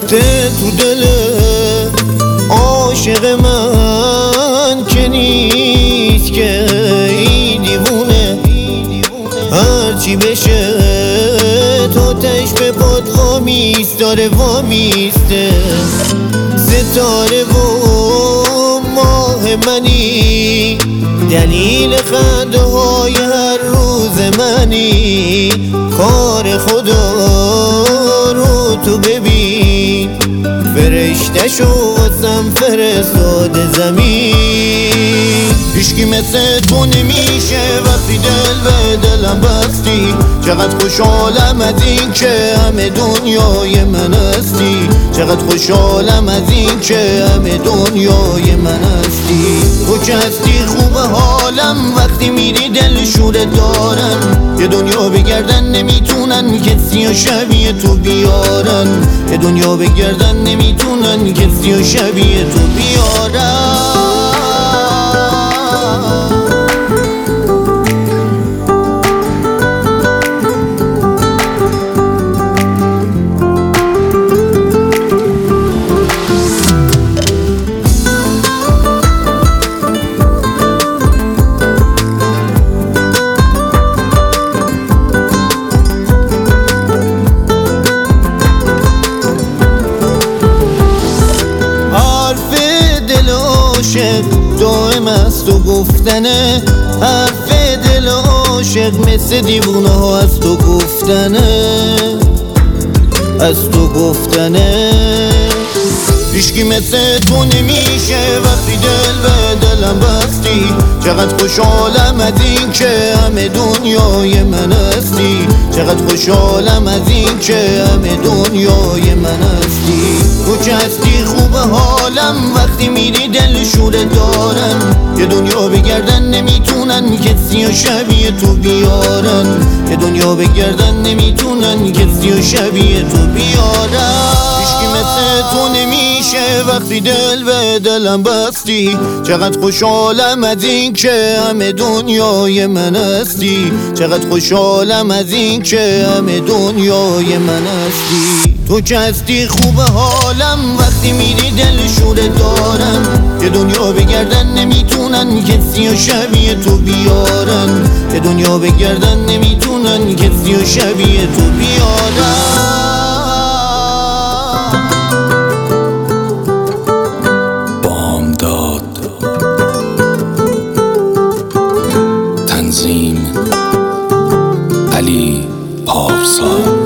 رفته تو دل عاشق من که نیست که این دیوونه، هرچی بشه تو تش به پاد وامیستاره وامیسته. ستاره و ماه منی، دلیل خنده های هر روز منی. کار خدا رو تو ببین، فرشته‌شو واسم فرستاده زمین. هیچکی مثل تو نمیشه وقتی دل به دلم بستی. چقدر خوشحالم از این که همه دنیای من هستی. چقدر خوشحالم از این که همه دنیای من هستی. تو که هستی خوبه حالم، وقتی میری دل شوره دارن. یه دنیا بگردن نمیتونن کسی و شبیه تو بیارن. یه دنیا بگردن نمیتونن کسی و شبیه تو بیارن. دائم از تو گفتنه، حرف دل عاشق مثل دیوونه ها از تو گفتنه، از تو گفتنه. هیچکی مثل تو نمیشه وقتی دل به دلم بستی. چقدر خوشحالم از این که همه دنیای من هستی. چقدر خوشحالم از این که همه دنیای من هستی. تو که هستی خوبه حالم، وقتی میری دل شوره دارن. یه دنیا بگردن نمیتونن کسی و شبیه تو بیارن. یه دنیا بگردن نمیتونن کسی و شبیه تو بیارن. هیچکی مثل تو نمیشه وقتی دل به دلم بستی. چقدر خوشحالم از این که همه دنیای من هستی. چقدر خوشحالم از این که همه دنیای من هستی. تو که هستی خوبه حالم، وقتی میری دل شوره دارن. یه دنیا بگردن نمیتونن کسی و شبیه تو بیارن. یه دنیا بگردن نمیتونن کسی و شبیه تو بیارن. تنظیم علی پارسا.